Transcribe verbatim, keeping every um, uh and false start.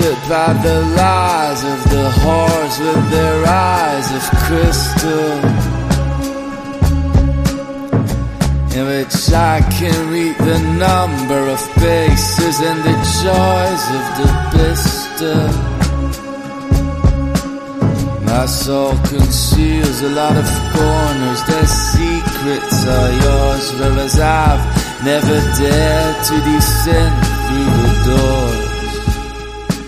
bewildered by the lies of the whores with their eyes of crystal, in which I can read the number of faces and the joys of the blister. My soul conceals a lot of corners, their secrets are yours, whereas I've never dared to descend through the door.